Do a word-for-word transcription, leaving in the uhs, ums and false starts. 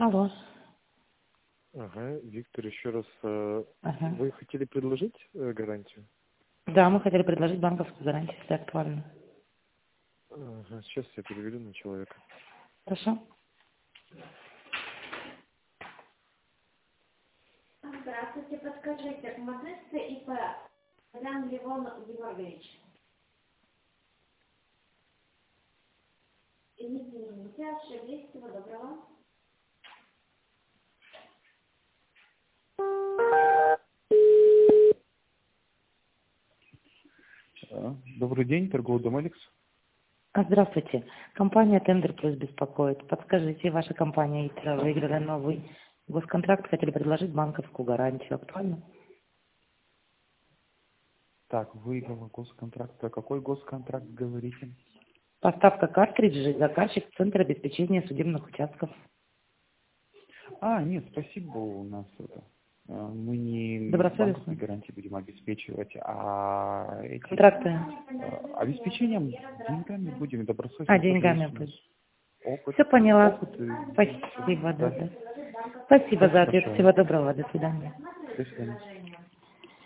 Алло. Ага, Виктор, еще раз, э, Ага. вы хотели предложить э, гарантию? Да, мы хотели предложить банковскую гарантию, если актуально. Ага, сейчас я переведу на человека. Хорошо? Здравствуйте, подскажите, Модесты ИП, Лян Левон Георгиевич. Извините, ошиблись, всего доброго. А, Добрый день, торговый дом Алекс. А, Здравствуйте. Компания Тендер Плюс беспокоит. Подскажите, ваша компания ИТРА выиграла новый госконтракт, хотели предложить банковскую гарантию. Актуально? Так, выиграла госконтракт. Про какой госконтракт говорите? Поставка картриджей, заказчик Центра обеспечения судебных участков. А, нет, спасибо, у нас это. э, Мы не Добросовестно. банковские гарантии будем обеспечивать, а эти, Контракты. э, обеспечением деньгами будем добросовестно. А, Тоже деньгами. есть у нас опыт. Все поняла. Опыт и Спасибо, да, да. да. Спасибо за Спасибо ответ. большое. Всего доброго. До свидания. До свидания.